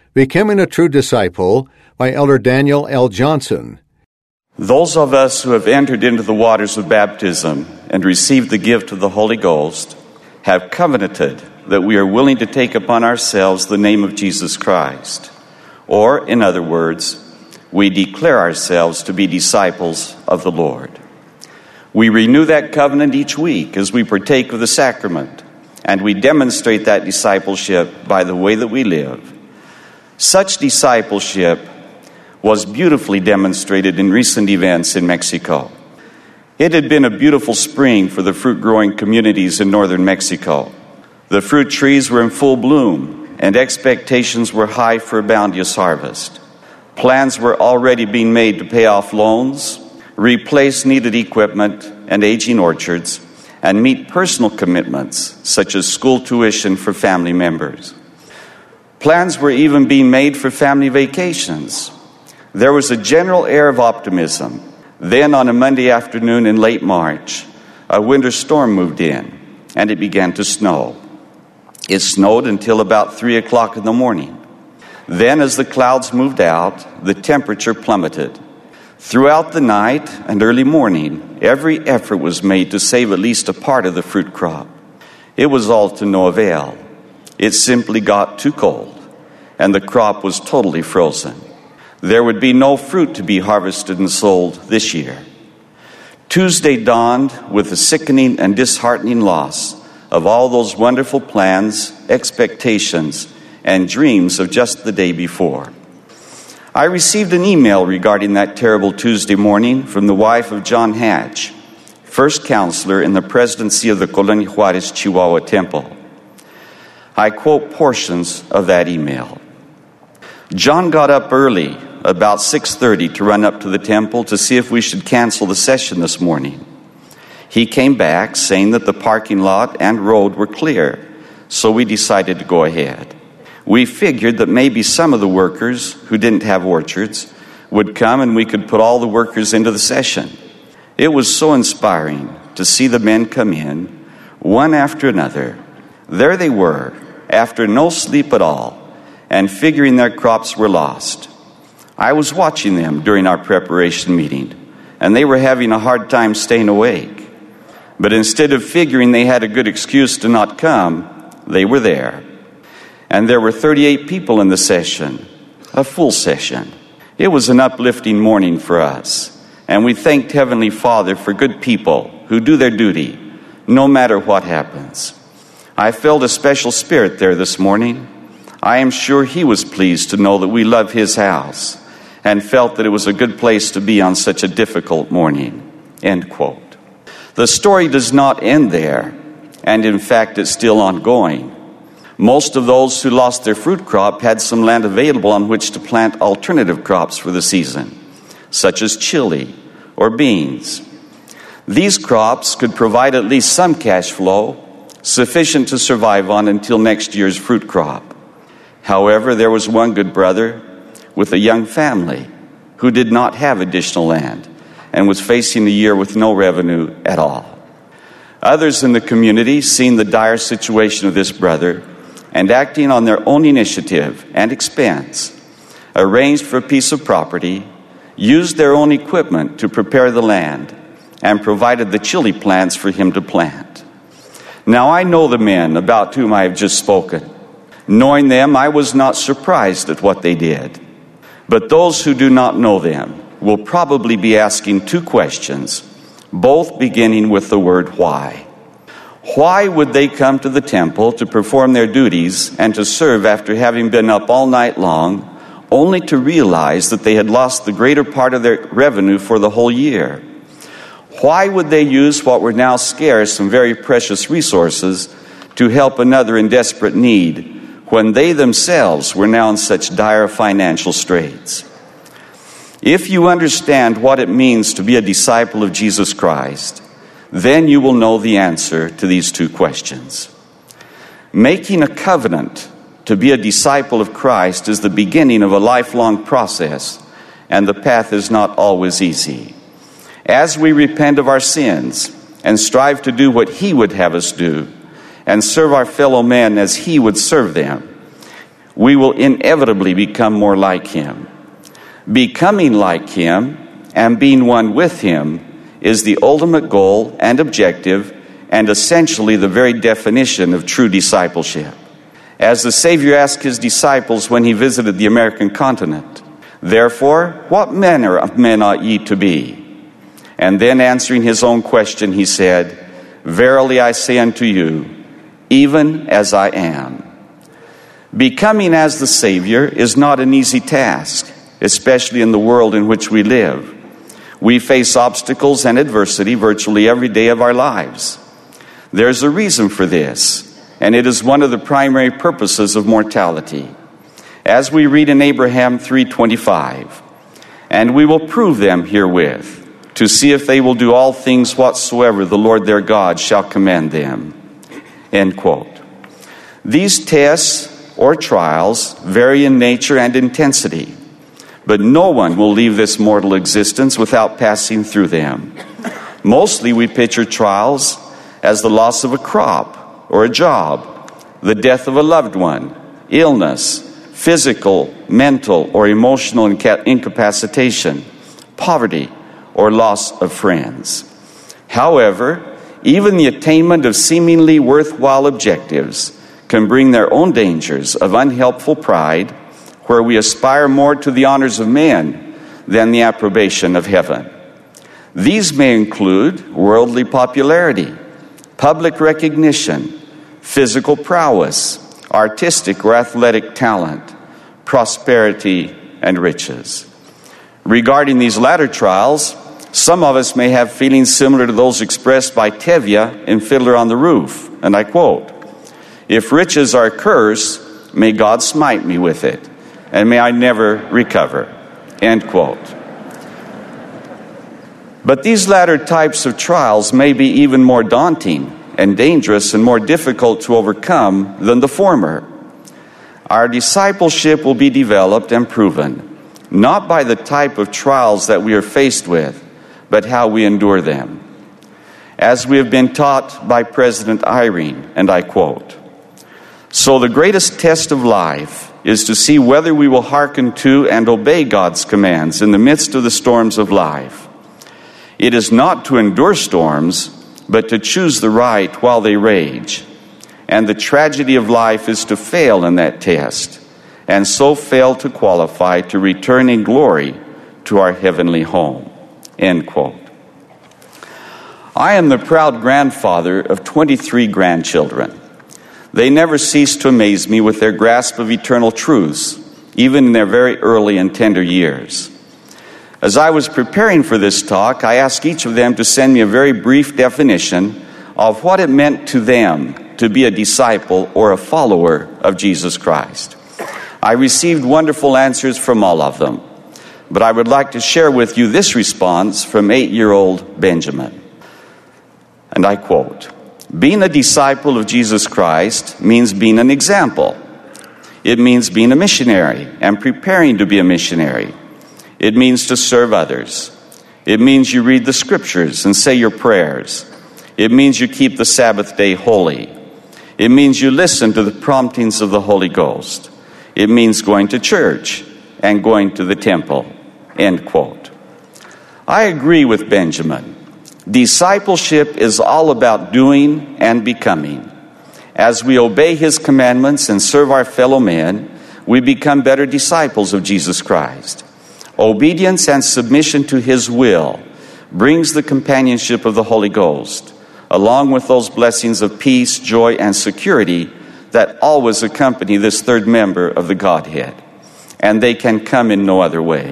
Becoming a True Disciple by Elder Daniel L. Johnson. Those of us who have entered into the waters of baptism and received the gift of the Holy Ghost have covenanted that we are willing to take upon ourselves the name of Jesus Christ. Or, in other words, we declare ourselves to be disciples of the Lord. We renew that covenant each week as we partake of the sacrament, and we demonstrate that discipleship by the way that we live. Such discipleship was beautifully demonstrated in recent events in Mexico. It had been a beautiful spring for the fruit-growing communities in northern Mexico. The fruit trees were in full bloom, and expectations were high for a bounteous harvest. Plans were already being made to pay off loans, replace needed equipment and aging orchards, and meet personal commitments such as school tuition for family members. Plans were even being made for family vacations. There was a general air of optimism. Then, on a Monday afternoon in late March, a winter storm moved in, and it began to snow. It snowed until about 3 o'clock in the morning. Then, as the clouds moved out, the temperature plummeted. Throughout the night and early morning, every effort was made to save at least a part of the fruit crop. It was all to no avail. It simply got too cold, and the crop was totally frozen. There would be no fruit to be harvested and sold this year. Tuesday dawned with the sickening and disheartening loss of all those wonderful plans, expectations, and dreams of just the day before. I received an email regarding that terrible Tuesday morning from the wife of John Hatch, first counselor in the presidency of the Colonia Juarez, Chihuahua Temple. I quote portions of that email. John got up early, about 6:30, to run up to the temple to see if we should cancel the session this morning. He came back saying that the parking lot and road were clear, so we decided to go ahead. We figured that maybe some of the workers who didn't have orchards would come and we could put all the workers into the session. It was so inspiring to see the men come in, one after another. There they were, after no sleep at all, and figuring their crops were lost. I was watching them during our preparation meeting, and they were having a hard time staying awake. But instead of figuring they had a good excuse to not come, they were there. And there were 38 people in the session, a full session. It was an uplifting morning for us, and we thanked Heavenly Father for good people who do their duty, no matter what happens. I felt a special spirit there this morning. I am sure He was pleased to know that we love His house and felt that it was a good place to be on such a difficult morning." End quote. The story does not end there, and in fact it's still ongoing. Most of those who lost their fruit crop had some land available on which to plant alternative crops for the season, such as chili or beans. These crops could provide at least some cash flow, sufficient to survive on until next year's fruit crop. However, there was one good brother with a young family who did not have additional land and was facing a year with no revenue at all. Others in the community, seeing the dire situation of this brother and acting on their own initiative and expense, arranged for a piece of property, used their own equipment to prepare the land, and provided the chili plants for him to plant. Now I know the men about whom I have just spoken. Knowing them, I was not surprised at what they did. But those who do not know them will probably be asking two questions, both beginning with the word why. Why would they come to the temple to perform their duties and to serve after having been up all night long, only to realize that they had lost the greater part of their revenue for the whole year? Why would they use what were now scarce and very precious resources to help another in desperate need when they themselves were now in such dire financial straits? If you understand what it means to be a disciple of Jesus Christ, then you will know the answer to these two questions. Making a covenant to be a disciple of Christ is the beginning of a lifelong process, and the path is not always easy. As we repent of our sins and strive to do what He would have us do, and serve our fellow men as He would serve them, we will inevitably become more like him. Becoming like him and being one with him is the ultimate goal and objective, and essentially the very definition of true discipleship. As the Savior asked his disciples when he visited the American continent, "Therefore, what manner of men ought ye to be?" And then answering his own question, he said, "Verily I say unto you, even as I am." Becoming as the Savior is not an easy task, especially in the world in which we live. We face obstacles and adversity virtually every day of our lives. There's a reason for this, and it is one of the primary purposes of mortality. As we read in Abraham 3:25, "And we will prove them herewith, to see if they will do all things whatsoever the Lord their God shall command them." End quote. These tests or trials vary in nature and intensity, but no one will leave this mortal existence without passing through them. Mostly we picture trials as the loss of a crop or a job, the death of a loved one, illness, physical, mental, or emotional incapacitation, poverty, or loss of friends. However, even the attainment of seemingly worthwhile objectives can bring their own dangers of unhelpful pride, where we aspire more to the honors of men than the approbation of heaven. These may include worldly popularity, public recognition, physical prowess, artistic or athletic talent, prosperity, and riches. Regarding these latter trials, some of us may have feelings similar to those expressed by Tevye in Fiddler on the Roof, and I quote, "If riches are a curse, may God smite me with it, and may I never recover." End quote. But these latter types of trials may be even more daunting and dangerous and more difficult to overcome than the former. Our discipleship will be developed and proven, not by the type of trials that we are faced with, but how we endure them. As we have been taught by President Eyring, and I quote, "So the greatest test of life is to see whether we will hearken to and obey God's commands in the midst of the storms of life. It is not to endure storms, but to choose the right while they rage. And the tragedy of life is to fail in that test, and so fail to qualify to return in glory to our heavenly home." End quote. I am the proud grandfather of 23 grandchildren. They never cease to amaze me with their grasp of eternal truths, even in their very early and tender years. As I was preparing for this talk, I asked each of them to send me a very brief definition of what it meant to them to be a disciple or a follower of Jesus Christ. I received wonderful answers from all of them, but I would like to share with you this response from 8-year-old Benjamin. And I quote, "Being a disciple of Jesus Christ means being an example. It means being a missionary and preparing to be a missionary. It means to serve others. It means you read the scriptures and say your prayers. It means you keep the Sabbath day holy. It means you listen to the promptings of the Holy Ghost. It means going to church and going to the temple." End quote. I agree with Benjamin. Discipleship is all about doing and becoming. As we obey his commandments and serve our fellow men, we become better disciples of Jesus Christ. Obedience and submission to his will brings the companionship of the Holy Ghost, along with those blessings of peace, joy, and security that always accompany this third member of the Godhead, and they can come in no other way.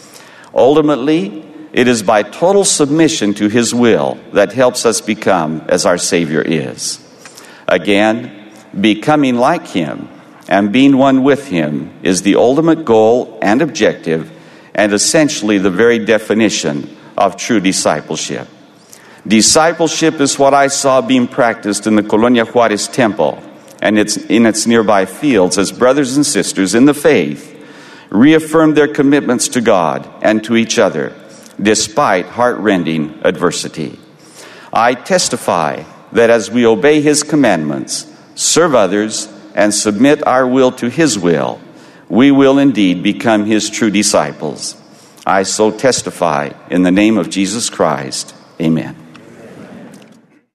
Ultimately, it is by total submission to his will that helps us become as our Savior is. Again, becoming like him and being one with him is the ultimate goal and objective, and essentially the very definition of true discipleship. Discipleship is what I saw being practiced in the Colonia Juarez Temple and in its nearby fields as brothers and sisters in the faith reaffirmed their commitments to God and to each other despite heart-rending adversity. I testify that as we obey his commandments, serve others, and submit our will to his will, we will indeed become his true disciples. I so testify in the name of Jesus Christ. Amen.